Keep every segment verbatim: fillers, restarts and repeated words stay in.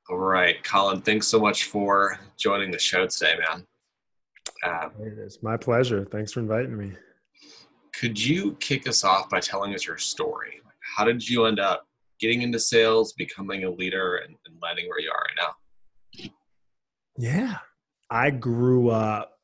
All right, Colin, thanks so much for joining the show today, man. Uh, It is my pleasure. Thanks for inviting me. could you kick us off by telling us your story? How did you end up getting into sales, becoming a leader, and, and landing where you are right now? Yeah. I grew up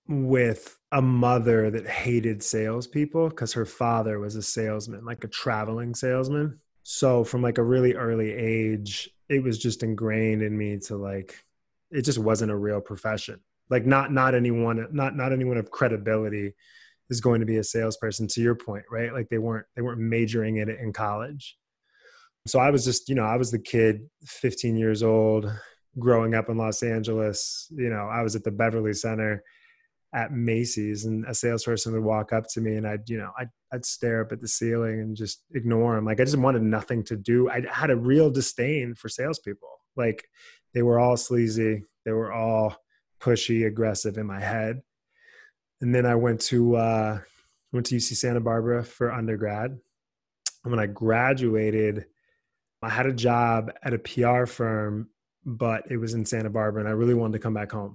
with a mother that hated salespeople because her father was a salesman, like a traveling salesman. So from like a really early age, it was just ingrained in me to like, it just wasn't a real profession. Like not not anyone, not not anyone of credibility is going to be a salesperson, to your point, right? Like they weren't they weren't majoring in it in college. So I was just, you know, I was the kid, fifteen years old, growing up in Los Angeles. You know, I was at the Beverly Center at Macy's, and a salesperson would walk up to me, and I'd, you know, I'd, I'd stare up at the ceiling and just ignore him. Like I just wanted nothing to do. I had a real disdain for salespeople. Like they were all sleazy. They were all pushy, aggressive in my head. And then I went to, uh, went to U C Santa Barbara for undergrad. And when I graduated, I had a job at a P R firm, but it was in Santa Barbara, and I really wanted to come back home.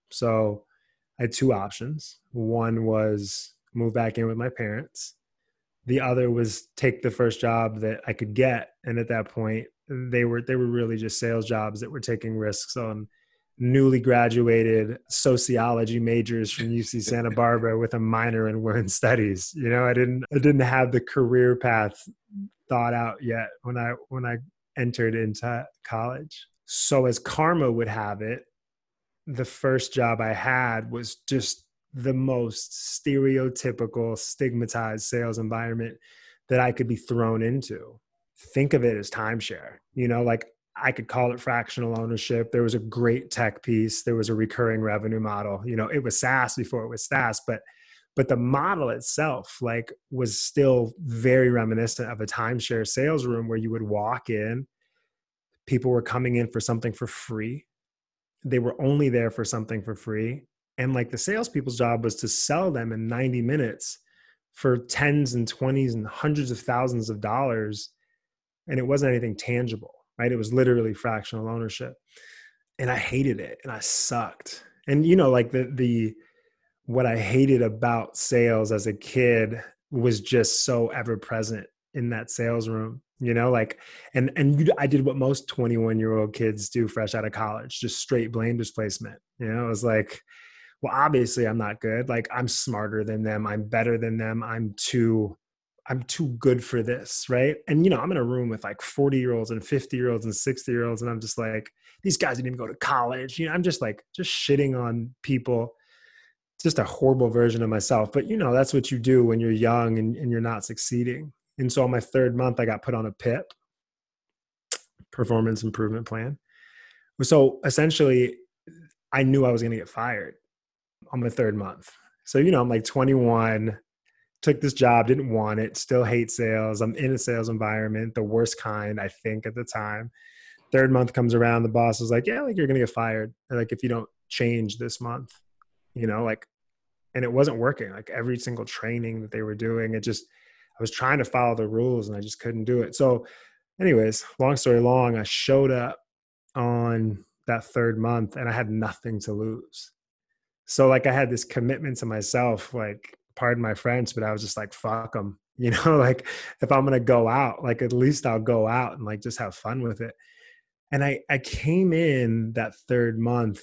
So I had two options. One was move back in with my parents. The other was take the first job that I could get. And at that point, they were they were really just sales jobs that were taking risks on newly graduated sociology majors from U C Santa Barbara with a minor in women's studies. You know, I didn't I didn't have the career path thought out yet when I when I entered into college. So as karma would have it, the first job I had was just the most stereotypical, stigmatized sales environment that I could be thrown into. Think of it as timeshare. You know, like I could call it fractional ownership. There was a great tech piece. There was a recurring revenue model. You know, it was SaaS before it was SaaS, but but the model itself like was still very reminiscent of a timeshare sales room where you would walk in, people were coming in for something for free. They were only there for something for free. And like the salespeople's job was to sell them in ninety minutes for tens and twenties and hundreds of thousands of dollars. And it wasn't anything tangible, right? It was literally fractional ownership. And I hated it and I sucked. And you know, like the the what I hated about sales as a kid was just so ever present in that sales room, you know, like, and, and you, I did what most twenty-one year old kids do fresh out of college, just straight blame displacement. You know, it was like, well, obviously I'm not good. Like I'm smarter than them. I'm better than them. I'm too, I'm too good for this. Right. And, you know, I'm in a room with like forty year olds and fifty year olds and sixty year olds. And I'm just like, these guys didn't even go to college. You know, I'm just like, just shitting on people. Just a horrible version of myself. But, you know, that's what you do when you're young and, and you're not succeeding. And so on my third month, I got put on a P I P, performance improvement plan. So essentially, I knew I was going to get fired on my third month. So, you know, I'm like twenty-one, took this job, didn't want it, still hate sales. I'm in a sales environment, the worst kind, I think, at the time. Third month comes around, the boss is like, yeah, like you're going to get fired. Like if you don't change this month, you know, like, and it wasn't working. Like every single training that they were doing, it just, I was trying to follow the rules and I just couldn't do it. So anyways, long story long, I showed up on that third month and I had nothing to lose. So like I had this commitment to myself, like pardon my French, but I was just like, fuck them. You know, like if I'm going to go out, like at least I'll go out and like just have fun with it. And I, I came in that third month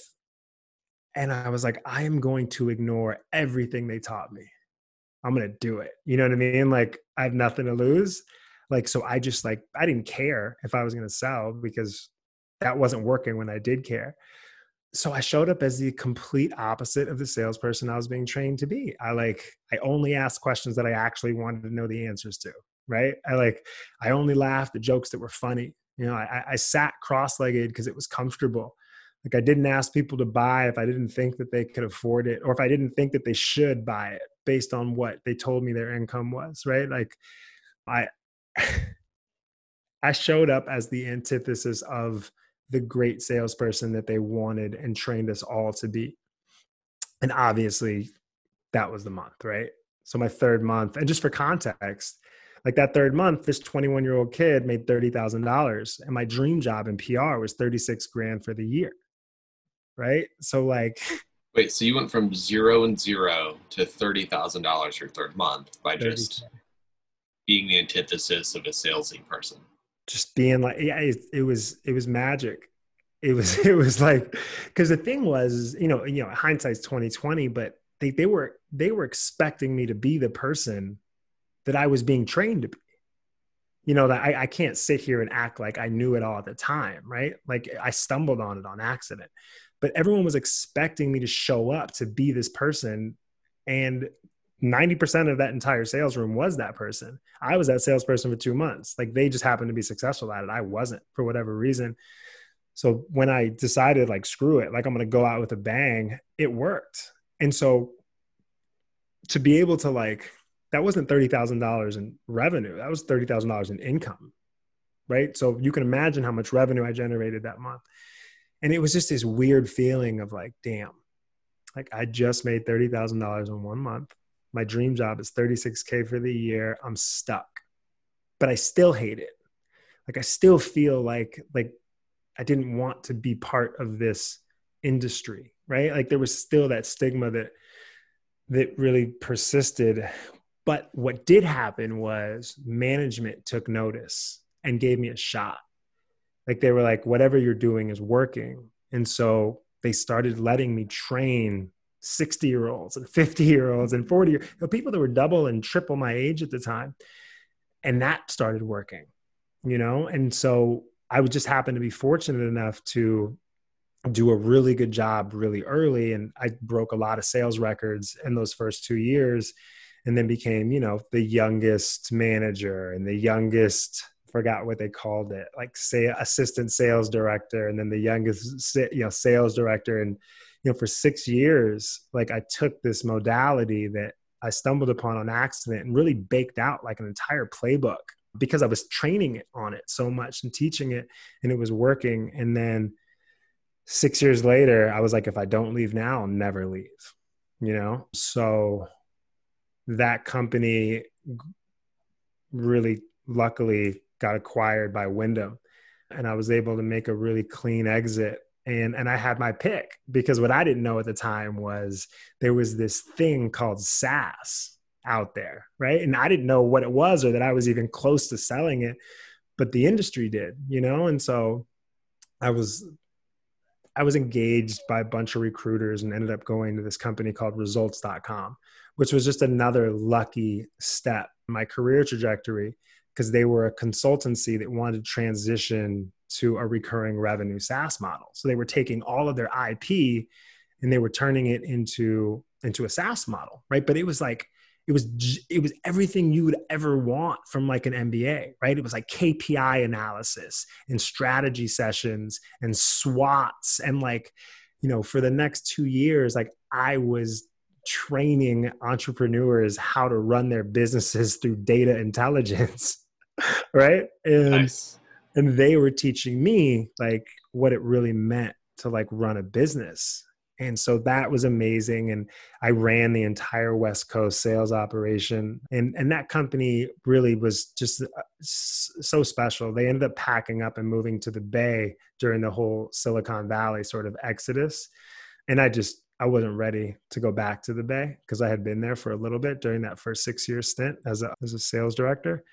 and I was like, I am going to ignore everything they taught me. I'm going to do it. You know what I mean? Like I have nothing to lose. Like, so I just like, I didn't care if I was going to sell because that wasn't working when I did care. So I showed up as the complete opposite of the salesperson I was being trained to be. I like, I only asked questions that I actually wanted to know the answers to, right? I like, I only laughed at jokes that were funny. You know, I, I sat cross-legged because it was comfortable. Like I didn't ask people to buy if I didn't think that they could afford it, or if I didn't think that they should buy it based on what they told me their income was, right? Like I, I showed up as the antithesis of the great salesperson that they wanted and trained us all to be. And obviously that was the month, right? So my third month, and just for context, Like that third month, this twenty-one year old kid made thirty thousand dollars, and my dream job in P R was thirty-six grand for the year. Right. So like, Wait, so you went from zero and zero to thirty thousand dollars your third month by thirty, just being the antithesis of a salesy person. just being like, yeah, it, it was, it was magic. It was, it was like, cause the thing was, you know, you know, hindsight's twenty twenty, but they, they were, they were expecting me to be the person that I was being trained to be. You know, that I, I can't sit here and act like I knew it all at the time, right? Like I stumbled on it on accident, but everyone was expecting me to show up to be this person. And ninety percent of that entire sales room was that person. I was that salesperson for two months. Like they just happened to be successful at it. I wasn't, for whatever reason. So when I decided like, screw it, like I'm going to go out with a bang, it worked. And so to be able to like, that wasn't thirty thousand dollars in revenue. That was thirty thousand dollars in income, right? So you can imagine how much revenue I generated that month. And it was just this weird feeling of like, damn, like I just made thirty thousand dollars in one month. My dream job is thirty-six K for the year. I'm stuck, but I still hate it. Like I still feel like, like I didn't want to be part of this industry, right? Like there was still that stigma that, that really persisted. But what did happen was management took notice and gave me a shot. Like they were like, whatever you're doing is working. And so they started letting me train sixty year olds and fifty year olds and forty year, you know, people that were double and triple my age at the time. And that started working, you know? And so I would just happen to be fortunate enough to do a really good job really early. And I broke a lot of sales records in those first two years. And then became, you know, the youngest manager and the youngest, forgot what they called it, like say assistant sales director, and then the youngest, you know, sales director. And, you know, for six years, like I took this modality that I stumbled upon on accident and really baked out like an entire playbook because I was training it on it so much and teaching it, and it was working. And then six years later, I was like, if I don't leave now, I'll never leave, you know? So that company really luckily got acquired by Wyndham, and I was able to make a really clean exit. And, and I had my pick, because what I didn't know at the time was there was this thing called SaaS out there, right? And I didn't know what it was or that I was even close to selling it, but the industry did, you know? And so I was, I was engaged by a bunch of recruiters and ended up going to this company called results dot com, which was just another lucky step in my career trajectory, because they were a consultancy that wanted to transition to a recurring revenue SaaS model. So they were taking all of their I P and they were turning it into, into a SaaS model, right? But it was like, it was, it was everything you would ever want from like an M B A, right? It was like K P I analysis and strategy sessions and SWOTs. And like, you know, for the next two years, like I was training entrepreneurs how to run their businesses through data intelligence, right? And, Nice. and they were teaching me like what it really meant to like run a business. And so that was amazing. And I ran the entire West Coast sales operation. And, and that company really was just so special. They ended up packing up and moving to the Bay during the whole Silicon Valley sort of exodus. And I just, I wasn't ready to go back to the Bay because I had been there for a little bit during that first six year stint as a, as a sales director.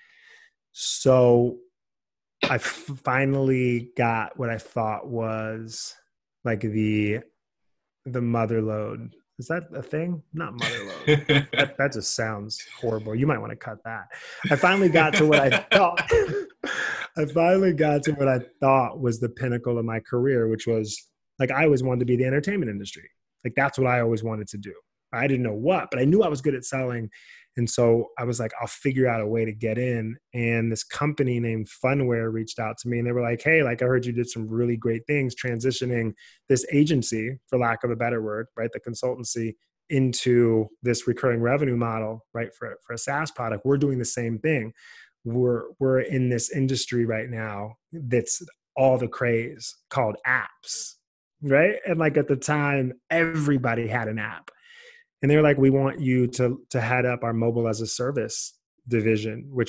So I f- finally got what I thought was like the, the mother load. Is that a thing? Not mother load. that, that just sounds horrible. You might want to cut that. I finally got to what I thought, I finally got to what I thought was the pinnacle of my career, which was like, I always wanted to be the entertainment industry. Like that's what I always wanted to do. I didn't know what, but I knew I was good at selling. And so I was like, I'll figure out a way to get in. And this company named Funware reached out to me and they were like, hey, like I heard you did some really great things transitioning this agency, for lack of a better word, right? The consultancy into this recurring revenue model, right? For, for a SaaS product. We're doing the same thing. We're, we're in this industry right now that's all the craze called apps, right? And like at the time, everybody had an app. And they're like, we want you to, to head up our mobile as a service division, which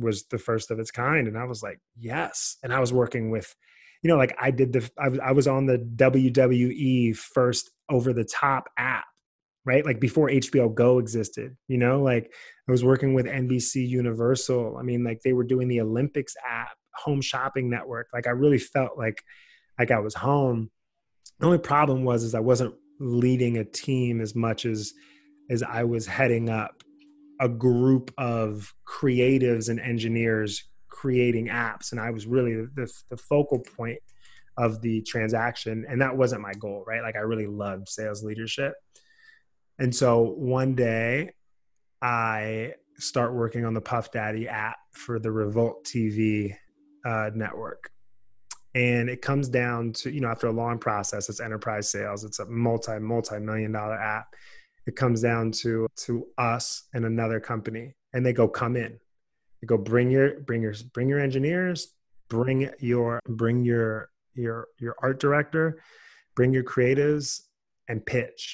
was the first of its kind. And I was like, yes. And I was working with, you know, like I did the, I was, I was on the W W E first over the top app, right? Like before H B O Go existed, you know, like I was working with N B C Universal. I mean, like they were doing the Olympics app, Home Shopping Network. Like I really felt like, like I was home. The only problem was, is I wasn't leading a team as much as, as I was heading up a group of creatives and engineers creating apps. And I was really the, the focal point of the transaction. And that wasn't my goal, right? Like I really loved sales leadership. And so one day I start working on the Puff Daddy app for the Revolt T V uh, network. And it comes down to, you know, after a long process, it's enterprise sales. It's a multi, multi-million dollar app. It comes down to, to us and another company, and they go, come in. They go, bring your, bring your, bring your engineers, bring your, bring your, your, your art director, bring your creatives, and pitch.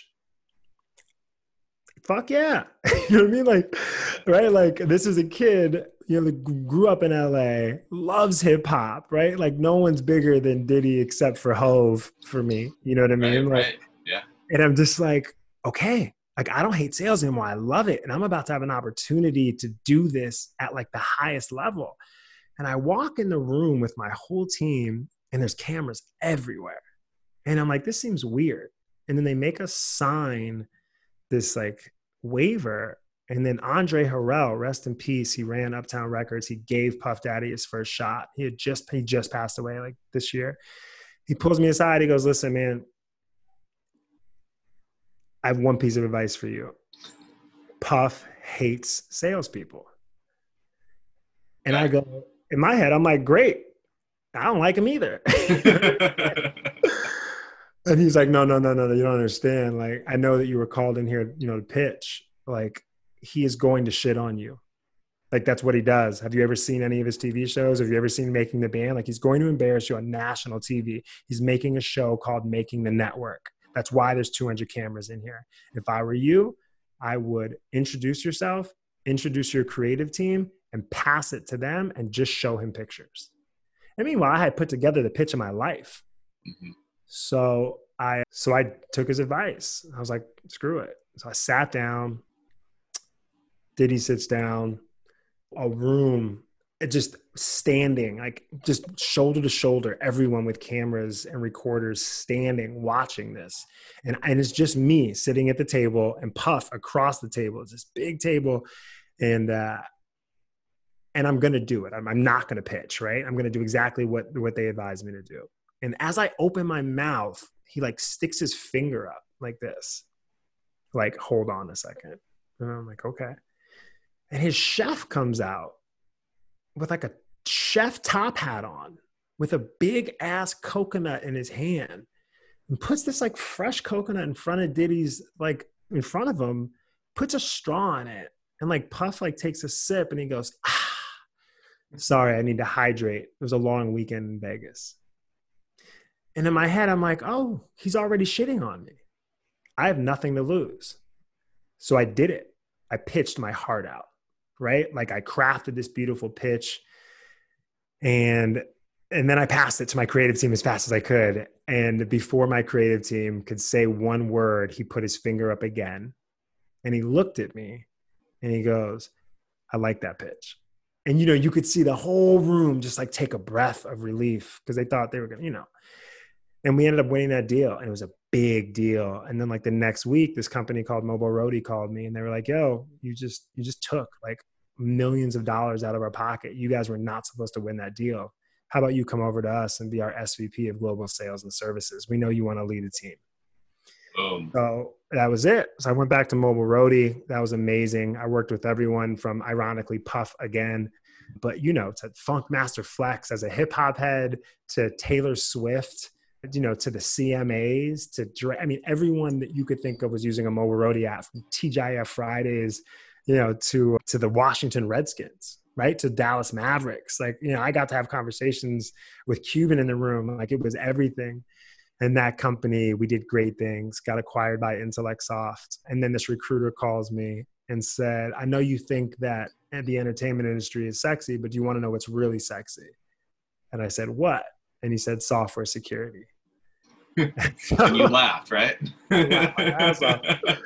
Fuck yeah. You know what I mean? Like, right? Like this is a kid, you know, grew up in L A, loves hip hop, right? Like no one's bigger than Diddy except for Hove for me. You know what I mean? Right, like, right. Yeah. And I'm just like, okay, like I don't hate sales anymore. I love it. And I'm about to have an opportunity to do this at like the highest level. And I walk in the room with my whole team and there's cameras everywhere. And I'm like, this seems weird. And then they make us sign this like waiver. And then Andre Harrell, rest in peace, he ran Uptown Records. He gave Puff Daddy his first shot. He had just, he just passed away like this year. He pulls me aside. He goes, listen, man, I have one piece of advice for you. Puff hates salespeople. And I go, in my head, I'm like, great. I don't like him either. And he's like, no, no, no, no, you don't understand. Like, I know that you were called in here, you know, to pitch. Like, he is going to shit on you. Like, that's what he does. Have you ever seen any of his T V shows? Have you ever seen Making the Band? Like, he's going to embarrass you on national T V. He's making a show called Making the Network. That's why there's two hundred cameras in here. If I were you, I would introduce yourself, introduce your creative team, and pass it to them and just show him pictures. And meanwhile, I had put together the pitch of my life. Mm-hmm. So I, so I took his advice. I was like, screw it. So I sat down, Diddy sits down, a room, it just standing, like just shoulder to shoulder, everyone with cameras and recorders standing, watching this. And, and it's just me sitting at the table and Puff across the table. It's this big table. And, uh, and I'm going to do it. I'm, I'm not going to pitch, right? I'm going to do exactly what, what they advised me to do. And as I open my mouth, he like sticks his finger up like this, like, hold on a second. And I'm like, okay. And his chef comes out with like a chef top hat on with a big ass coconut in his hand and puts this like fresh coconut in front of Diddy's, like in front of him, puts a straw in it. And like Puff like takes a sip and he goes, ah, sorry, I need to hydrate. It was a long weekend in Vegas. And in my head, I'm like, oh, he's already shitting on me. I have nothing to lose. So I did it. I pitched my heart out, right? Like I crafted this beautiful pitch and, and then I passed it to my creative team as fast as I could. And before my creative team could say one word, he put his finger up again and he looked at me and he goes, I like that pitch. And, you know, you could see the whole room just like take a breath of relief because they thought they were going to, you know. And we ended up winning that deal. And it was a big deal. And then like the next week, this company called Mobile Roadie called me and they were like, yo, you just, you just took like millions of dollars out of our pocket. You guys were not supposed to win that deal. How about you come over to us and be our S V P of global sales and services? We know you want to lead a team. Boom. So that was it. So I went back to Mobile Roadie. That was amazing. I worked with everyone from, ironically, Puff again, but you know, to Funk Master Flex as a hip hop head, to Taylor Swift, you know, to the C M As, to Dre. I mean, everyone that you could think of was using a Mobile Roadie app, from T G I F Fridays, you know, to, to the Washington Redskins, right? To Dallas Mavericks. Like, you know, I got to have conversations with Cuban in the room. Like it was everything. And that company, we did great things, got acquired by Intellect Soft. And then this recruiter calls me and said, I know you think that the entertainment industry is sexy, but do you want to know what's really sexy? And I said, what? And he said, software security. And you laughed, right? I laughed my ass off.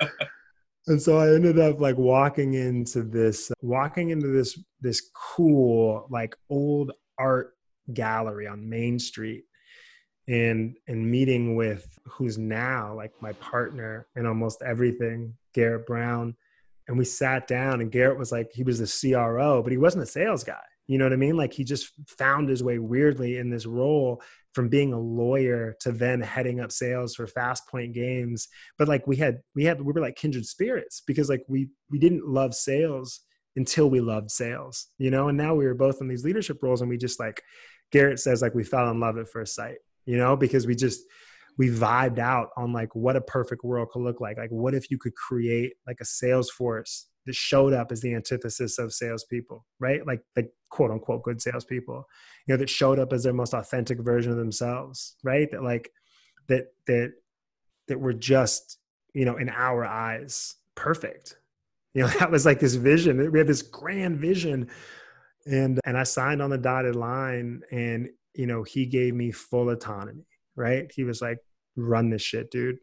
And so I ended up like walking into this, walking into this, this cool, like old art gallery on Main Street, and, and meeting with who's now like my partner in almost everything, Garrett Brown. And we sat down, and Garrett was like, he was the C R O, but he wasn't a sales guy. You know what I mean? Like he just found his way weirdly in this role from being a lawyer to then heading up sales for Fast Point Games. But like we had, we had, we were like kindred spirits, because like we, we didn't love sales until we loved sales, you know? And now we were both in these leadership roles, and we just like, Garrett says, like we fell in love at first sight, you know, because we just, we vibed out on like what a perfect world could look like. Like, what if you could create like a sales force that showed up as the antithesis of salespeople, right? Like the quote unquote good salespeople, you know, that showed up as their most authentic version of themselves, right? That like, that, that, that were just, you know, in our eyes, perfect. You know, that was like this vision. We had this grand vision, and, and I signed on the dotted line, and, you know, he gave me full autonomy, right? He was like, run this shit, dude.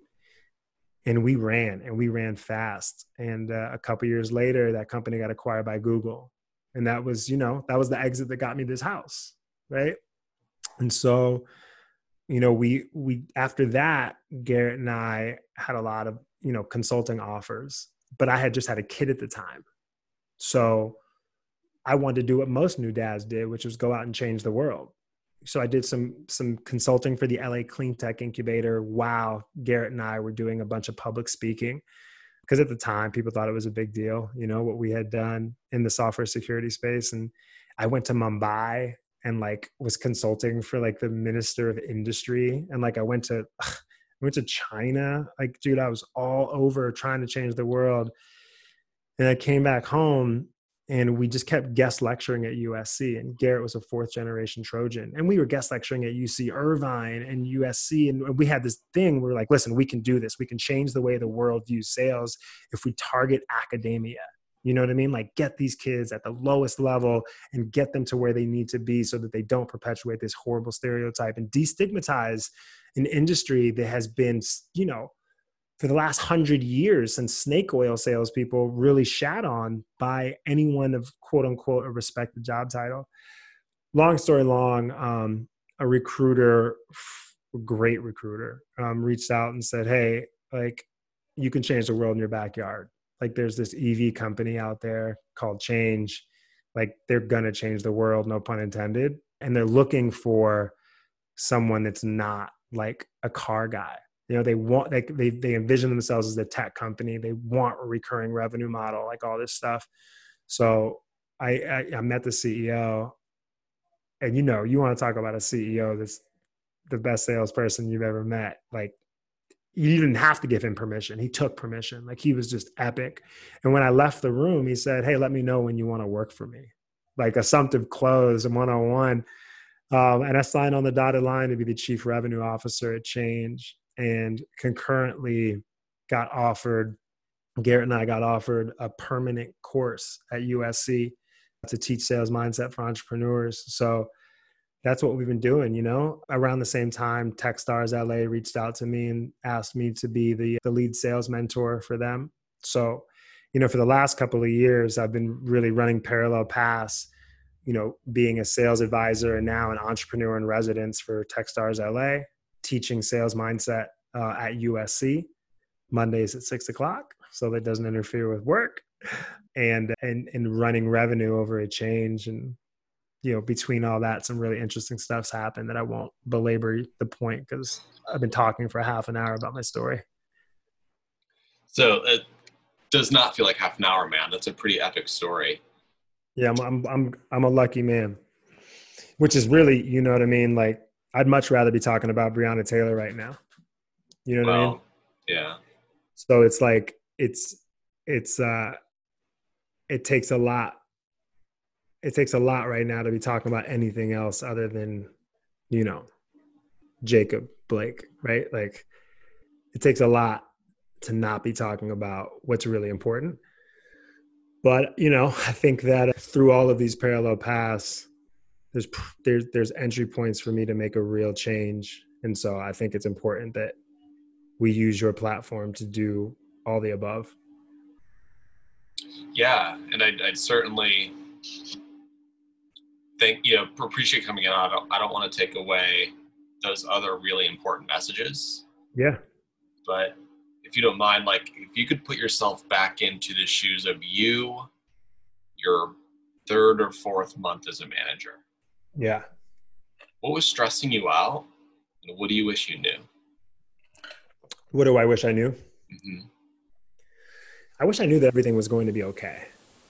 And we ran, and we ran fast. And uh, a couple years later, that company got acquired by Google. And that was, you know, that was the exit that got me this house, right? And so, you know, we, we, after that, Garrett and I had a lot of, you know, consulting offers, but I had just had a kid at the time. So I wanted to do what most new dads did, which was go out and change the world. So I did some some consulting for the L A Clean Tech Incubator while Garrett and I were doing a bunch of public speaking, because at the time people thought it was a big deal, you know, what we had done in the software security space. And I went to Mumbai and like was consulting for like the Minister of Industry, and like I went to I went to China. Like, dude, I was all over trying to change the world. And I came back home, and we just kept guest lecturing at U S C, and Garrett was a fourth generation Trojan. And we were guest lecturing at U C Irvine and U S C. And we had this thing, we were like, listen, we can do this. We can change the way the world views sales if we target academia. You know what I mean? Like, get these kids at the lowest level and get them to where they need to be, so that they don't perpetuate this horrible stereotype and destigmatize an industry that has been, you know, for the last hundred years since snake oil salespeople really shat on by anyone of quote unquote a respected job title. Long story long, um, a recruiter, a great recruiter, um, reached out and said, hey, like, you can change the world in your backyard. Like, there's this E V company out there called Change. Like, they're going to change the world, no pun intended. And they're looking for someone that's not like a car guy. You know, they want, like, they, they envision themselves as a tech company. They want a recurring revenue model, like all this stuff. So I, I, I met the C E O, and, you know, you want to talk about a C E O that's the best salesperson you've ever met. Like, you didn't have to give him permission. He took permission. Like, he was just epic. And when I left the room, he said, hey, let me know when you want to work for me. Like, assumptive close and one-on-one. Um, and I signed on the dotted line to be the chief revenue officer at Change. And concurrently got offered, Garrett and I got offered a permanent course at U S C to teach sales mindset for entrepreneurs. So that's what we've been doing, you know. Around the same time, Techstars L A reached out to me and asked me to be the, the lead sales mentor for them. So, you know, for the last couple of years, I've been really running parallel paths, you know, being a sales advisor and now an entrepreneur in residence for Techstars L A, teaching sales mindset uh, at U S C Mondays at six o'clock, so that doesn't interfere with work, and and and running revenue over at Change. And, you know, between all that, some really interesting stuff's happened that I won't belabor the point, because I've been talking for half an hour about my story. So it does not feel like half an hour, man. That's a pretty epic story. Yeah, I'm I'm I'm I'm a lucky man, which is really, you know what I mean? Like, I'd much rather be talking about Breonna Taylor right now. You know what well, I mean? Yeah. So it's like, it's, it's, uh, it takes a lot. It takes a lot right now to be talking about anything else other than, you know, Jacob Blake, right? Like, it takes a lot to not be talking about what's really important. But, you know, I think that through all of these parallel paths, there's, there's, there's entry points for me to make a real change. And so I think it's important that we use your platform to do all the above. Yeah. And I'd, I'd certainly think, you know, appreciate coming in. I don't, I don't want to take away those other really important messages. Yeah. But if you don't mind, like if you could put yourself back into the shoes of you, your third or fourth month as a manager. Yeah. What was stressing you out? And what do you wish you knew? What do I wish I knew? Mm-hmm. I wish I knew that everything was going to be okay.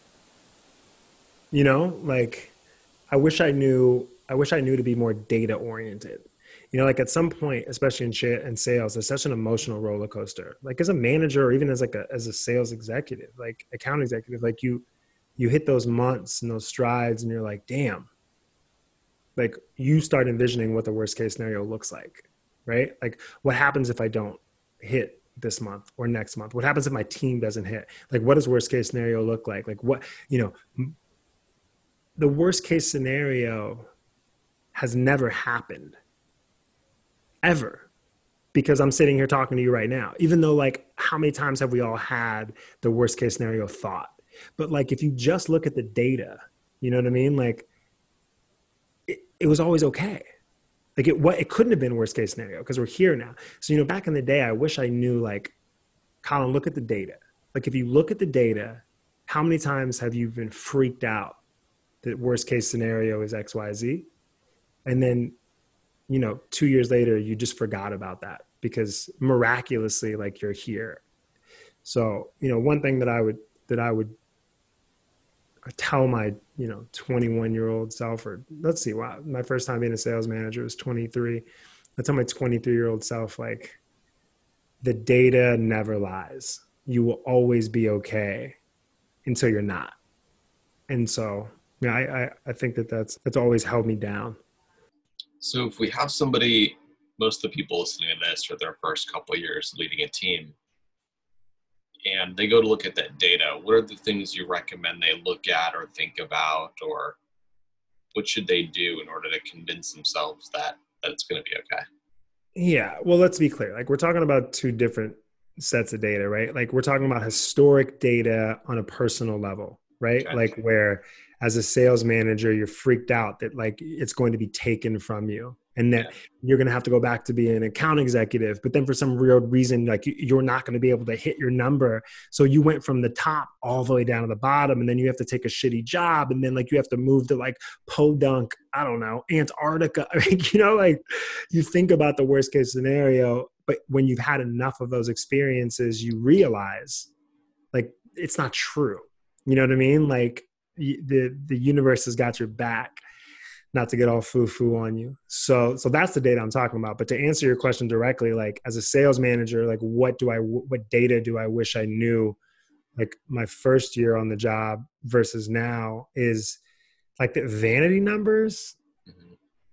You know, like I wish I knew, I wish I knew to be more data oriented. You know, like at some point, especially in, sh- in sales, it's such an emotional roller coaster. Like as a manager, or even as like a, as a sales executive, like account executive, like you, you hit those months and those strides and you're like, damn, like you start envisioning what the worst case scenario looks like, right? Like what happens if I don't hit this month or next month? What happens if my team doesn't hit? Like what does worst case scenario look like? Like what, you know, the worst case scenario has never happened ever, because I'm sitting here talking to you right now, even though like how many times have we all had the worst case scenario thought? But like, if you just look at the data, you know what I mean? Like it, it was always okay. Like it, what, it couldn't have been worst case scenario because we're here now. So, you know, back in the day, I wish I knew like, Colin, look at the data. Like if you look at the data, how many times have you been freaked out that worst case scenario is X, Y, Z? And then, you know, two years later, you just forgot about that because miraculously, like you're here. So, you know, one thing that I would, that I would tell my, you know, twenty-one year old self, or let's see, wow, my first time being a sales manager was twenty-three. I tell my twenty-three year old self, like the data never lies. You will always be okay until you're not. And so, yeah, I, I, I think that that's, that's always held me down. So if we have somebody, most of the people listening to this for their first couple of years leading a team, and they go to look at that data, what are the things you recommend they look at or think about, or what should they do in order to convince themselves that, that it's going to be okay? Yeah. Well, let's be clear. Like we're talking about two different sets of data, right? Like we're talking about historic data on a personal level, right? Okay. Like where as a sales manager, you're freaked out that like it's going to be taken from you and that yeah. you're going to have to go back to being an account executive, but then for some real reason, like you're not going to be able to hit your number. So you went from the top all the way down to the bottom, and then you have to take a shitty job. And then like you have to move to like Podunk, I don't know, Antarctica. Like, you know, like you think about the worst case scenario, but when you've had enough of those experiences, you realize like, it's not true. You know what I mean? Like the, the universe has got your back. Not to get all foo-foo on you. So, so that's the data I'm talking about. But to answer your question directly, like as a sales manager, like what do I, what data do I wish I knew? Like my first year on the job versus now is like the vanity numbers mm-hmm.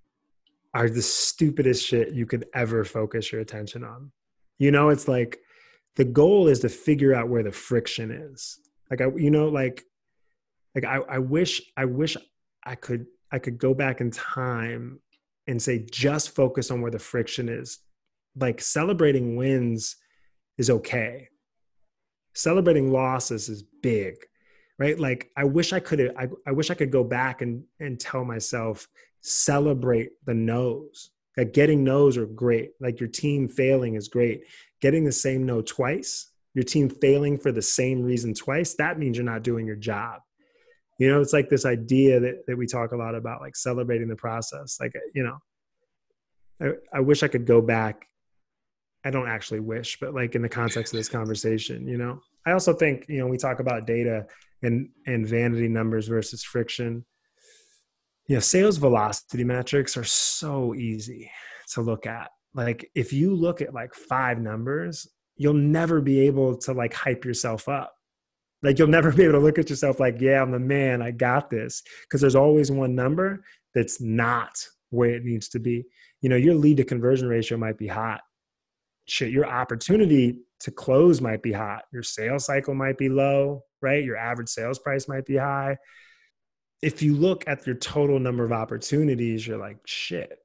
are the stupidest shit you could ever focus your attention on. You know, it's like the goal is to figure out where the friction is. Like I, you know, like, like I, I wish, I wish I could. I could go back in time and say, just focus on where the friction is. Like celebrating wins is okay. Celebrating losses is big, right? Like I wish I could, I, I wish I could go back and, and tell myself, celebrate the no's. Like getting no's are great. Like your team failing is great. Getting the same no twice, your team failing for the same reason twice, that means you're not doing your job. You know, it's like this idea that, that we talk a lot about, like celebrating the process. Like, you know, I, I wish I could go back. I don't actually wish, but like in the context of this conversation, you know, I also think, you know, we talk about data and, and vanity numbers versus friction. You know, sales velocity metrics are so easy to look at. Like if you look at like five numbers, you'll never be able to like hype yourself up. Like you'll never be able to look at yourself like, yeah, I'm the man, I got this. Because there's always one number that's not where it needs to be. You know, your lead to conversion ratio might be hot. Shit, your opportunity to close might be hot. Your sales cycle might be low, right? Your average sales price might be high. If you look at your total number of opportunities, you're like, shit,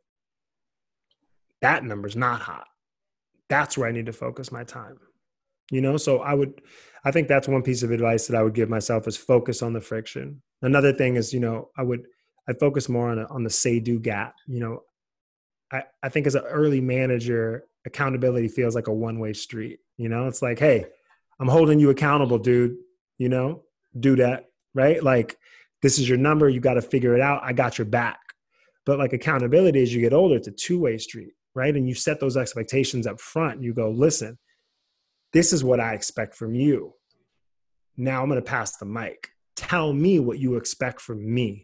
that number's not hot. That's where I need to focus my time. You know, so I would, I think that's one piece of advice that I would give myself is focus on the friction. Another thing is, you know, I would, I focus more on, a, on the say do gap. You know, I, I think as an early manager, accountability feels like a one-way street. You know, it's like, hey, I'm holding you accountable, dude, you know, do that, right? Like, this is your number. You got to figure it out. I got your back. But like accountability, as you get older, it's a two-way street, right? And you set those expectations up front and you go, listen, this is what I expect from you. Now I'm going to pass the mic. Tell me what you expect from me.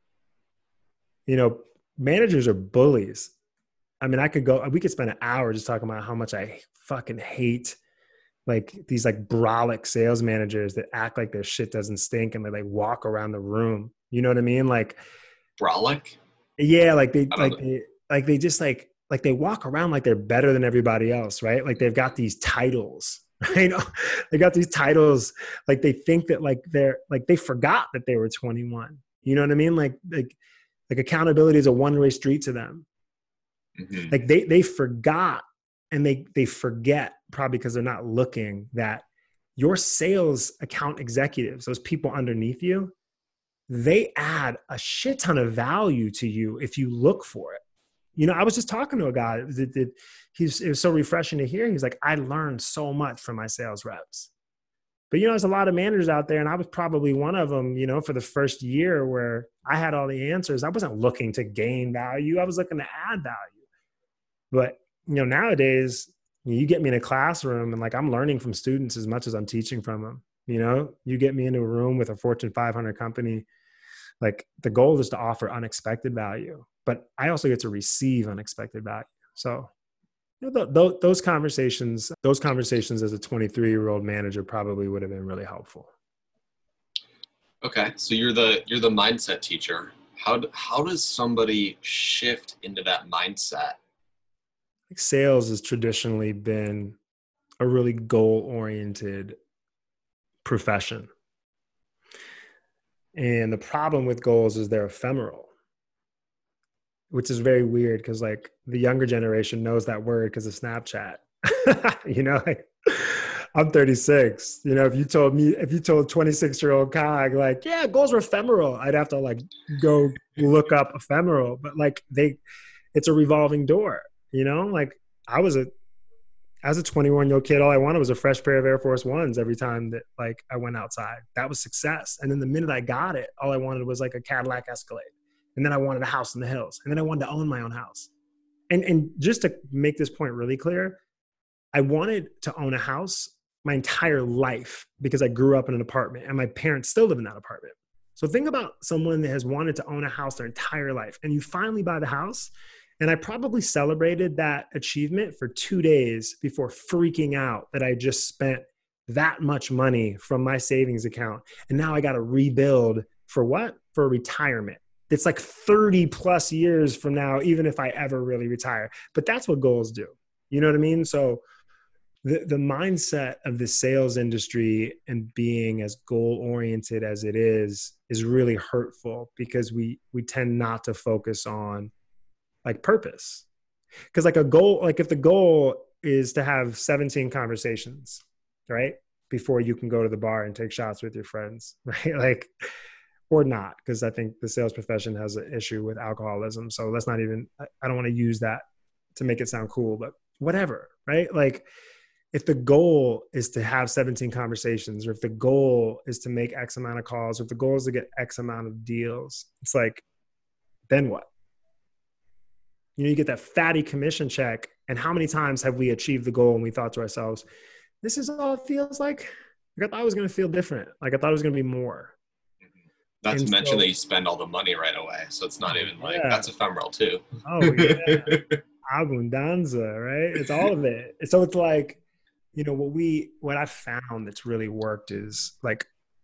You know, managers are bullies. I mean, I could go, we could spend an hour just talking about how much I fucking hate like these like brolic sales managers that act like their shit doesn't stink and they like walk around the room. You know what I mean? Like brolic? Yeah. Like they, like they, like they just like, like they walk around like they're better than everybody else, right? Like they've got these titles, right? They got these titles. Like they think that like they're like, they forgot that they were twenty-one. You know what I mean? Like, like, like accountability is a one-way street to them. Mm-hmm. Like they, they forgot and they, they forget probably because they're not looking that your sales account executives, those people underneath you, they add a shit ton of value to you if you look for it. You know, I was just talking to a guy that, that he's, it was so refreshing to hear. He's like, I learned so much from my sales reps. But, you know, there's a lot of managers out there, and I was probably one of them, you know, for the first year where I had all the answers. I wasn't looking to gain value. I was looking to add value. But, you know, nowadays, you get me in a classroom and like I'm learning from students as much as I'm teaching from them. You know, you get me into a room with a Fortune five hundred company, like the goal is to offer unexpected value, but I also get to receive unexpected value. So, you know, th- th- those conversations, those conversations as a twenty-three year old manager probably would have been really helpful. Okay. So you're the, you're the mindset teacher. How, how does somebody shift into that mindset? Like sales has traditionally been a really goal-oriented profession. And the problem with goals is they're ephemeral, which is very weird because like the younger generation knows that word because of Snapchat. You know, like, I'm thirty-six. You know, if you told me, if you told twenty-six year old Cog, like, yeah, goals are ephemeral, I'd have to like go look up ephemeral. But like they, it's a revolving door. You know, like I was a, as a twenty-one year old kid, all I wanted was a fresh pair of Air Force Ones every time that like I went outside. That was success. And then the minute I got it, all I wanted was like a Cadillac Escalade. And then I wanted a house in the hills. And then I wanted to own my own house. And, and just to make this point really clear, I wanted to own a house my entire life because I grew up in an apartment and my parents still live in that apartment. So think about someone that has wanted to own a house their entire life and you finally buy the house. And I probably celebrated that achievement for two days before freaking out that I just spent that much money from my savings account. And now I got to rebuild for what? For retirement. It's like thirty plus years from now, even if I ever really retire. But that's what goals do. You know what I mean? So the, the mindset of the sales industry and being as goal-oriented as it is, is really hurtful because we we tend not to focus on like purpose. Because like a goal, like if the goal is to have seventeen conversations, right? Before you can go to the bar and take shots with your friends, right? Like, or not, because I think the sales profession has an issue with alcoholism. So let's not even, I don't want to use that to make it sound cool, but whatever, right? Like if the goal is to have seventeen conversations, or if the goal is to make X amount of calls, or if the goal is to get X amount of deals, it's like, then what? You know, you get that fatty commission check. And how many times have we achieved the goal and we thought to ourselves, this is all it feels like? Like I thought it was going to feel different. Like I thought it was going to be more. Not and to mention so, that you spend all the money right away. So it's not even like, yeah. That's ephemeral too. Oh yeah. Abundanza, right? It's all of it. So it's like, you know, what we, what I found that's really worked is like,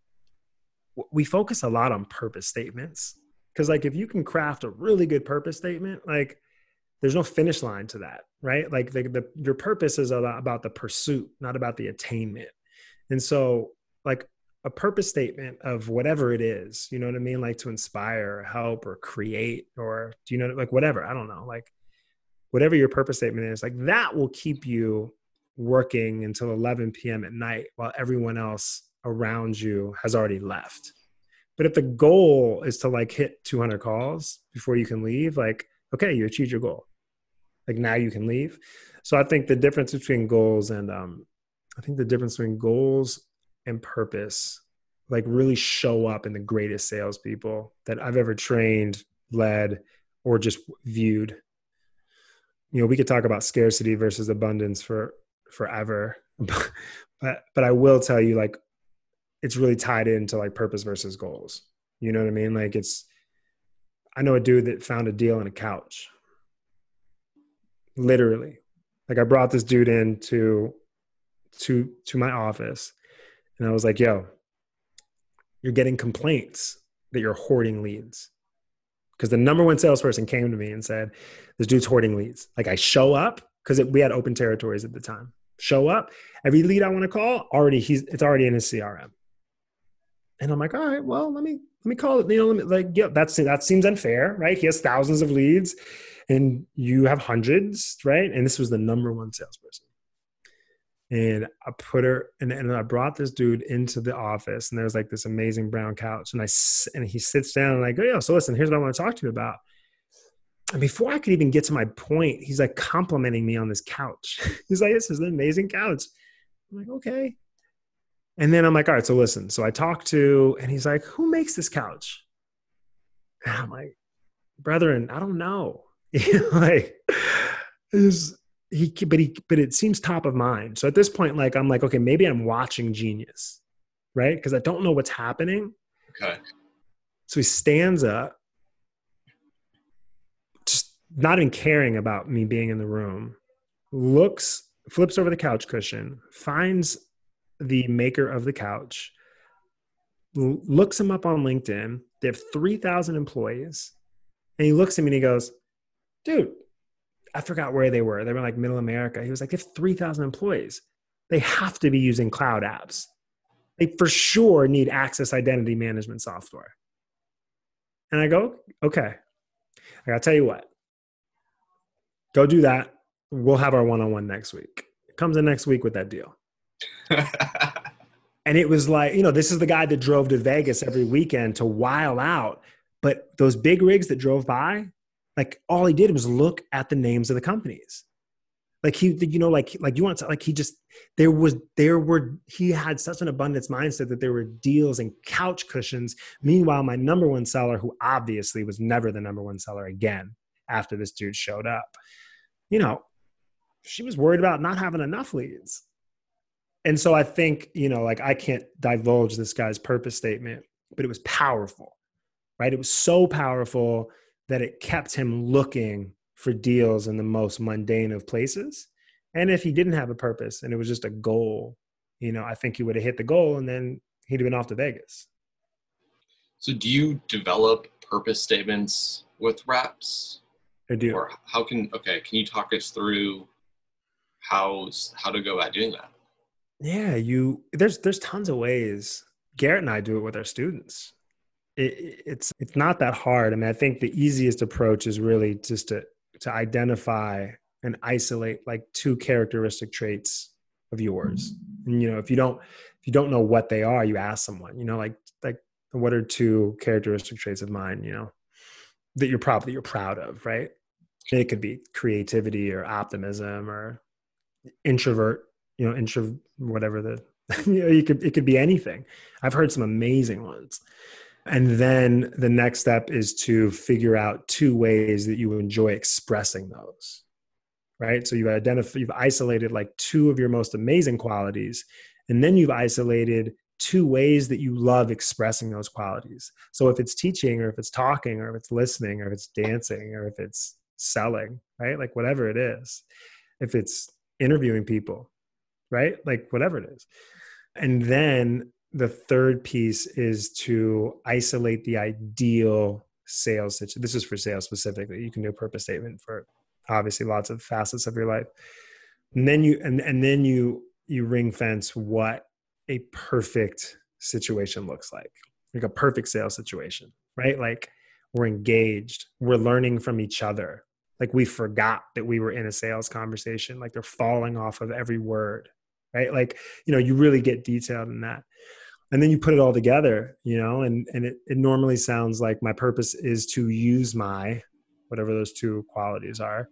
we focus a lot on purpose statements. Cause like, if you can craft a really good purpose statement, like there's no finish line to that, right? Like the, the your purpose is about, about the pursuit, not about the attainment. And so like a purpose statement of whatever it is, you know what I mean? Like to inspire or help or create, or do you know, like whatever, I don't know, like whatever your purpose statement is, like that will keep you working until eleven p.m. at night while everyone else around you has already left. But if the goal is to like hit two hundred calls before you can leave, like, okay, you achieved your goal. Like now you can leave. So I think the difference between goals and, um, I think the difference between goals and purpose, like really show up in the greatest salespeople that I've ever trained, led, or just viewed. You know, we could talk about scarcity versus abundance for forever, but, but I will tell you, like, it's really tied into like purpose versus goals. You know what I mean? Like it's, I know a dude that found a deal on a couch. Literally. Like I brought this dude in to, to, to my office and I was like, yo, you're getting complaints that you're hoarding leads. Because the number one salesperson came to me and said, this dude's hoarding leads. Like I show up, because we had open territories at the time. Show up, every lead I want to call, already he's it's already in his C R M. And I'm like, all right, well, let me let me call it. You know, let me, like, yeah, that's that seems unfair, right? He has thousands of leads, and you have hundreds, right? And this was the number one salesperson. And I put her, and, and I brought this dude into the office, and there's like this amazing brown couch, and I and he sits down, and I go, yeah, so listen, here's what I want to talk to you about. And before I could even get to my point, he's like complimenting me on this couch. He's like, this is an amazing couch. I'm like, okay. And then I'm like, all right, so listen. So I talked to, and he's like, who makes this couch? And I'm like, brethren, I don't know. You know, like, is he, but he, but it seems top of mind. So at this point, like, I'm like, okay, maybe I'm watching Genius, right? Because I don't know what's happening. Okay. So he stands up, just not even caring about me being in the room, looks, flips over the couch cushion, finds the maker of the couch, l- looks him up on LinkedIn. They have three thousand employees. And he looks at me and he goes, dude, I forgot where they were. They were like middle America. He was like, they have three thousand employees. They have to be using cloud apps. They for sure need access identity management software. And I go, okay. I gotta tell you what, go do that. We'll have our one-on-one next week. It comes in next week with that deal. And it was like, you know, this is the guy that drove to Vegas every weekend to while out. But those big rigs that drove by, like all he did was look at the names of the companies. Like he, you know, like, like you want to, like he just, there was, there were, he had such an abundance mindset that there were deals and couch cushions. Meanwhile, my number one seller, who obviously was never the number one seller again after this dude showed up, you know, she was worried about not having enough leads. And so I think, you know, like I can't divulge this guy's purpose statement, but it was powerful, right? It was so powerful that it kept him looking for deals in the most mundane of places. And if he didn't have a purpose and it was just a goal, you know, I think he would have hit the goal and then he'd have been off to Vegas. So do you develop purpose statements with reps? I do. Or how can, okay, can you talk us through how, how to go about doing that? Yeah, you, there's, there's tons of ways. Garrett and I do it with our students. It, it's, it's not that hard. I mean, I think the easiest approach is really just to, to identify and isolate like two characteristic traits of yours. And, you know, if you don't, if you don't know what they are, you ask someone, you know, like, like what are two characteristic traits of mine, you know, that you're probably, you're proud of, right? It could be creativity or optimism or introvert, you know, intro, whatever the, you know, you could, it could be anything. I've heard some amazing ones. And then the next step is to figure out two ways that you enjoy expressing those, right? So you've identified, you've isolated like two of your most amazing qualities, and then you've isolated two ways that you love expressing those qualities. So if it's teaching or if it's talking or if it's listening or if it's dancing or if it's selling, right? Like whatever it is, if it's interviewing people, right? Like whatever it is. And then the third piece is to isolate the ideal sales situation. This is for sales specifically. You can do a purpose statement for obviously lots of facets of your life. And then you, and, and then you, you ring fence what a perfect situation looks like, like a perfect sales situation, right? Like we're engaged, we're learning from each other. Like we forgot that we were in a sales conversation, like they're falling off of every word, right? Like, you know, you really get detailed in that. And then you put it all together, you know, and, and it, it normally sounds like my purpose is to use my, whatever those two qualities are,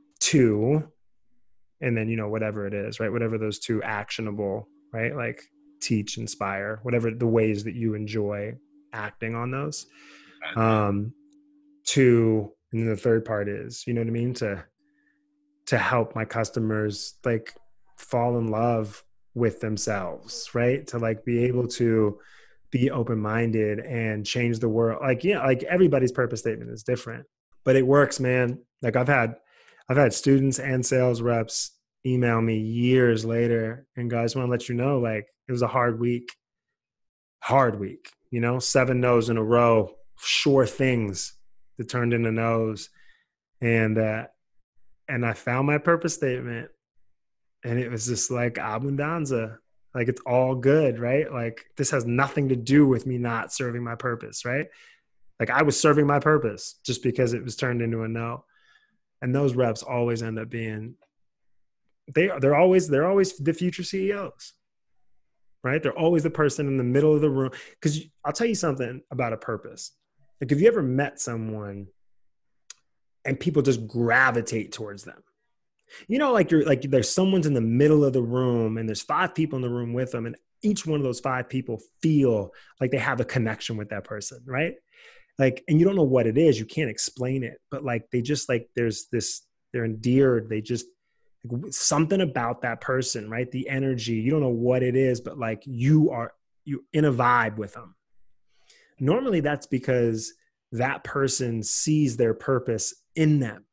to, and then, you know, whatever it is, right? Whatever those two actionable, right? Like teach, inspire, whatever the ways that you enjoy acting on those. Um, to, and then the third part is, you know what I mean? To, to help my customers like fall in love with themselves, right? To like be able to be open-minded and change the world. Like, yeah, like everybody's purpose statement is different, but it works, man. Like I've had, I've had students and sales reps email me years later and guys want to let you know, like it was a hard week, hard week, you know, seven no's in a row, sure things that turned into no's. And, uh, and I found my purpose statement and it was just like abundanza, like it's all good, right? Like this has nothing to do with me not serving my purpose, right? Like I was serving my purpose just because it was turned into a no. And those reps always end up being, they, they're always, they're always the future C E Os, right? They're always the person in the middle of the room. Cause I'll tell you something about a purpose. Like if you ever met someone and people just gravitate towards them, you know, like you're like, there's someone's in the middle of the room and there's five people in the room with them. And each one of those five people feel like they have a connection with that person. Right. Like, and you don't know what it is. You can't explain it, but like, they just like, there's this, they're endeared. They just, like, something about that person, right? The energy, you don't know what it is, but like you are, you in a vibe with them. Normally that's because that person sees their purpose in them.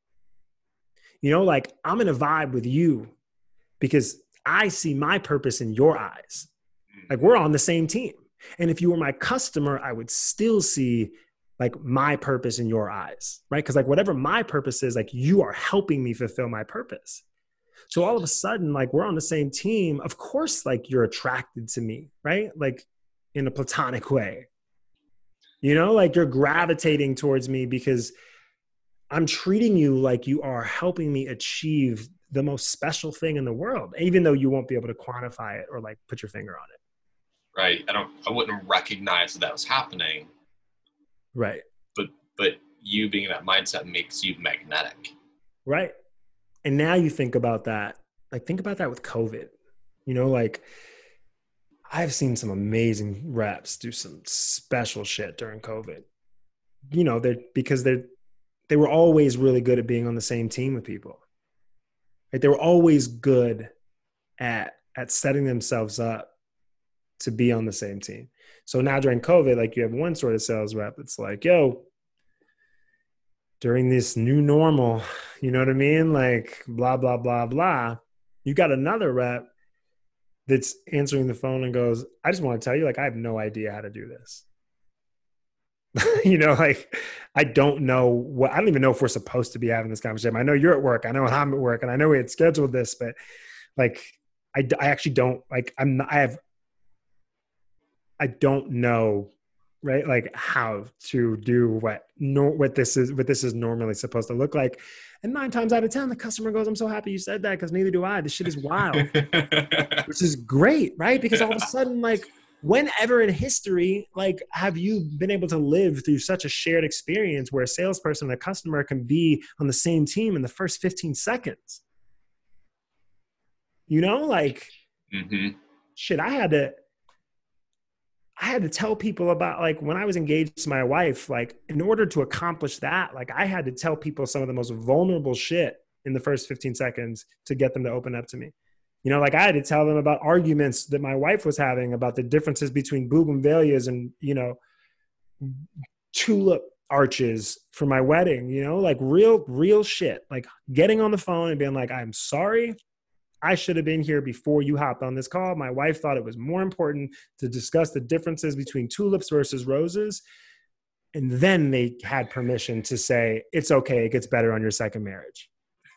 You know, like I'm in a vibe with you because I see my purpose in your eyes. Like we're on the same team. And if you were my customer, I would still see like my purpose in your eyes, right? Because like whatever my purpose is, like you are helping me fulfill my purpose. So all of a sudden, like we're on the same team. Of course, like you're attracted to me, right? Like in a platonic way, you know, like you're gravitating towards me because I'm treating you like you are helping me achieve the most special thing in the world, even though you won't be able to quantify it or like put your finger on it. Right. I don't, I wouldn't recognize that that was happening. Right. But, but you being in that mindset makes you magnetic. Right. And now you think about that, like think about that with COVID, you know, like I've seen some amazing reps do some special shit during COVID, you know, they're because they're, they were always really good at being on the same team with people. Right? They were always good at, at setting themselves up to be on the same team. So now during COVID, like you have one sort of sales rep. It's like, yo, during this new normal, you know what I mean? Like blah, blah, blah, blah. You got another rep that's answering the phone and goes, I just want to tell you, like, I have no idea how to do this. You know, like, I don't know what, I don't even know if we're supposed to be having this conversation. I know you're at work. I know I'm at work and I know we had scheduled this, but like, I, I actually don't like, I'm not, I have, I don't know, right? Like how to do what, no, what this is, what this is normally supposed to look like. And nine times out of ten, the customer goes, I'm so happy you said that because neither do I. This shit is wild, which is great, right? Because all of a sudden, like, whenever in history, like, have you been able to live through such a shared experience where a salesperson and a customer can be on the same team in the first fifteen seconds? You know, like, mm-hmm. shit, I had to, I had to tell people about, like, when I was engaged to my wife, like, in order to accomplish that, like, I had to tell people some of the most vulnerable shit in the first fifteen seconds to get them to open up to me. You know, like I had to tell them about arguments that my wife was having about the differences between bougainvilleas and, you know, tulip arches for my wedding, you know, like real, real shit, like getting on the phone and being like, I'm sorry. I should have been here before you hopped on this call. My wife thought it was more important to discuss the differences between tulips versus roses. And then they had permission to say, it's okay. It gets better on your second marriage.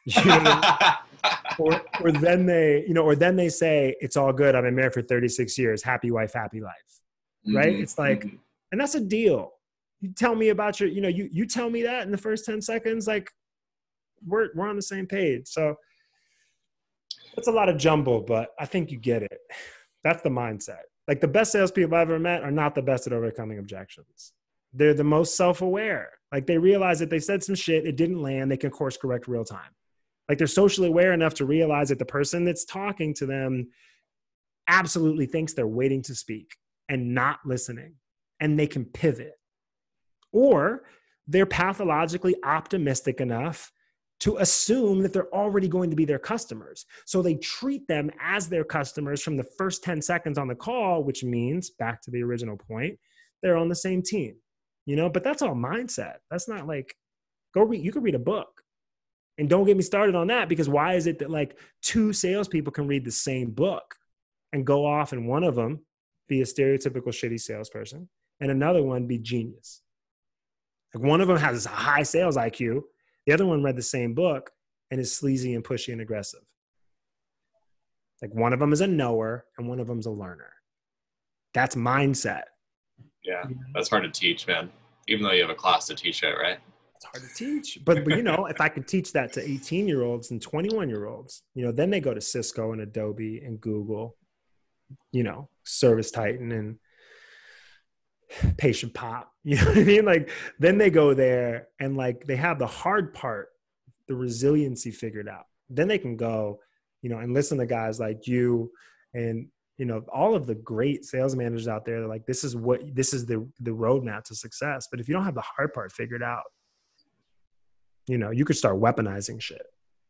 You know what I mean? or, or then they, you know, or then they say, it's all good. I've been married for thirty-six years. Happy wife, happy life. Right. Mm-hmm. It's like, mm-hmm. and that's a deal. You tell me about your, you know, you, you tell me that in the first ten seconds, like we're, we're on the same page. So it's a lot of jumble, but I think you get it. That's the mindset. Like the best salespeople I've ever met are not the best at overcoming objections. They're the most self-aware. Like they realize that they said some shit, it didn't land, they can course correct real time. Like they're socially aware enough to realize that the person that's talking to them absolutely thinks they're waiting to speak and not listening, and they can pivot. Or they're pathologically optimistic enough to assume that they're already going to be their customers. So they treat them as their customers from the first ten seconds on the call, which means, back to the original point, they're on the same team, you know, but that's all mindset. That's not like, go read, you can read a book. And don't get me started on that, because why is it that like two salespeople can read the same book and go off and one of them be a stereotypical shitty salesperson and another one be genius? Like one of them has a high sales I Q. The other one read the same book and is sleazy and pushy and aggressive. Like one of them is a knower and one of them's a learner. That's mindset. Yeah, that's hard to teach, man. Even though you have a class to teach it, right? It's hard to teach. But, but you know, if I could teach that to eighteen-year-olds and twenty-one-year-olds, you know, then they go to Cisco and Adobe and Google, you know, Service Titan and Patient Pop. You know what I mean? Like, then they go there and like they have the hard part, the resiliency figured out. Then they can go, you know, and listen to guys like you and, you know, all of the great sales managers out there. They're like, this is what, this is the, the roadmap to success. But if you don't have the hard part figured out, you know, you could start weaponizing shit.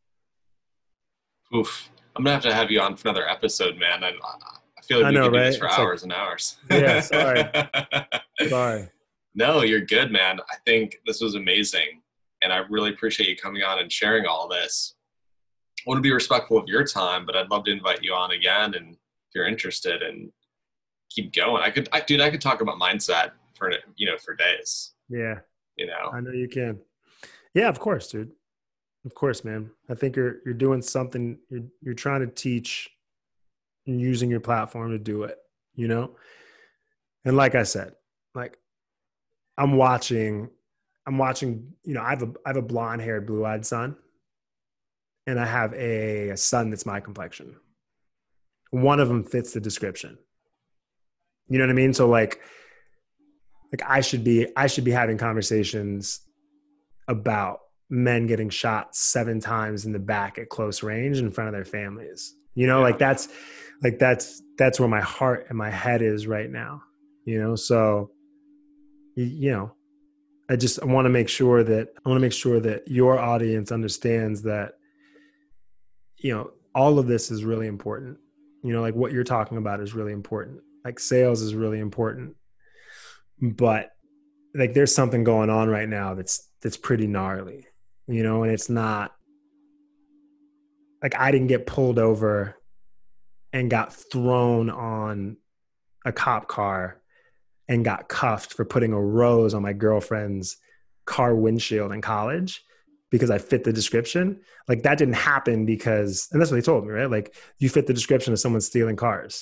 Oof. I'm going to have to have you on for another episode, man. I, I feel like I we know, could do right? this for it's hours like, and hours. Yeah, sorry. sorry. No, you're good, man. I think this was amazing. And I really appreciate you coming on and sharing all this. I want to be respectful of your time, but I'd love to invite you on again. And if you're interested, and keep going. I could, I, dude, I could talk about mindset for, you know, for days. Yeah. You know, I know you can. Yeah, of course, dude. Of course, man. I think you're, you're doing something, you're, you're trying to teach and using your platform to do it, you know? And like I said, like I'm watching, I'm watching, you know, I have a, I have a blonde haired, blue eyed son, and I have a, a son that's my complexion. One of them fits the description. You know what I mean? So like, like I should be, I should be having conversations about men getting shot seven times in the back at close range in front of their families. You know, yeah. like that's, like that's, that's where my heart and my head is right now, you know? So, you, you know, I just I want to make sure that, I want to make sure that your audience understands that, you know, all of this is really important. You know, like what you're talking about is really important. Like sales is really important, but like there's something going on right now that's, that's pretty gnarly, you know, and it's not like I didn't get pulled over and got thrown on a cop car and got cuffed for putting a rose on my girlfriend's car windshield in college because I fit the description. Like that didn't happen because, and that's what they told me, right? Like you fit the description of someone stealing cars.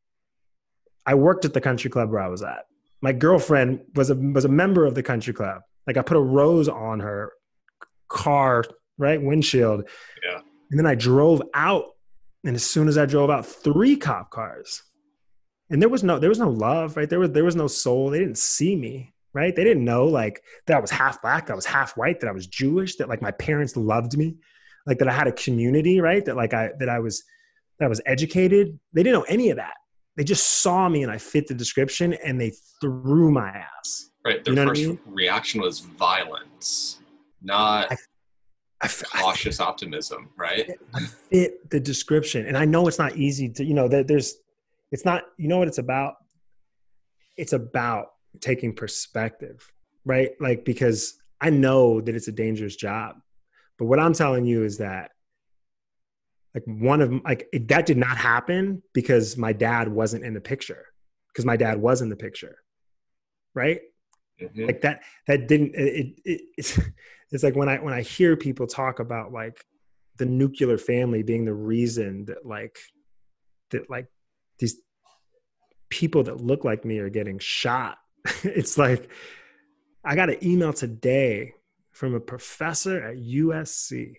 I worked at the country club where I was at. My girlfriend was a, was a member of the country club. Like I put a rose on her car, right? Windshield. Yeah. And then I drove out. And as soon as I drove out, three cop cars, and there was no, there was no love, right? There was, there was no soul. They didn't see me, right? They didn't know like that I was half black, that I was half white, that I was Jewish, that like my parents loved me, like that I had a community, right? That like I, that I was, that I was educated. They didn't know any of that. They just saw me and I fit the description and they threw my ass. Right. Their you know first I mean? reaction was violence, not I, I, cautious I, optimism, right? I fit the description. And I know it's not easy to, you know, that there's, it's not, you know what it's about? It's about taking perspective, right? Like, because I know that it's a dangerous job, but what I'm telling you is that like one of like it, that did not happen because my dad wasn't in the picture, because my dad was in the picture, right? Mm-hmm. Like that, that didn't, it, it, it's, it's like when I, when I hear people talk about like, the nuclear family being the reason that like, that like these people that look like me are getting shot. It's like, I got an email today from a professor at U S C.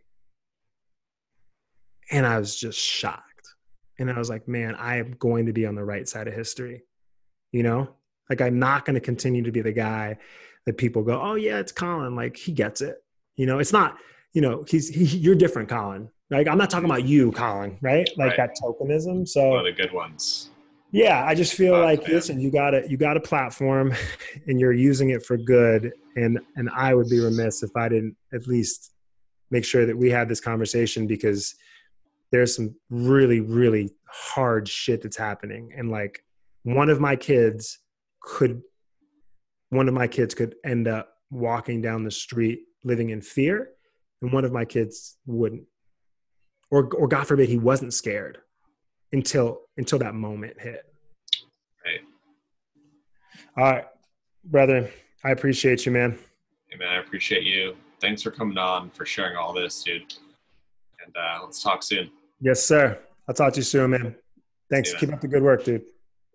And I was just shocked. And I was like, man, I am going to be on the right side of history. You know, like I'm not going to continue to be the guy that people go, oh yeah, it's Colin. Like he gets it. You know, it's not, you know, he's, he, you're different, Colin. Like I'm not talking about you, Colin, right? Like Right. that tokenism. So One of the good ones. yeah, I just feel Fuck, like, man. listen, you got a, you got a platform and you're using it for good. And, and I would be remiss if I didn't at least make sure that we had this conversation, because there's some really, really hard shit that's happening. And like one of my kids could, one of my kids could end up walking down the street living in fear, and one of my kids wouldn't. Or, or God forbid, he wasn't scared until, until that moment hit. Right. All right, brother. I appreciate you, man. Hey, man, I appreciate you. Thanks for coming on, for sharing all this, dude. And uh, let's talk soon. Yes, sir. I'll talk to you soon, man. Thanks. See you, Keep man. up the good work, dude.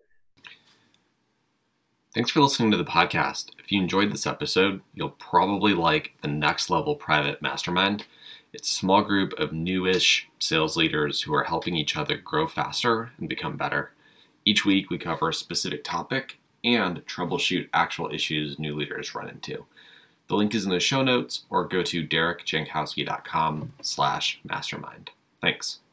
Thanks for listening to the podcast. If you enjoyed this episode, you'll probably like the Next Level Private Mastermind. It's a small group of newish sales leaders who are helping each other grow faster and become better. Each week, we cover a specific topic and troubleshoot actual issues new leaders run into. The link is in the show notes, or go to derek jankowski dot com slash mastermind. Thanks.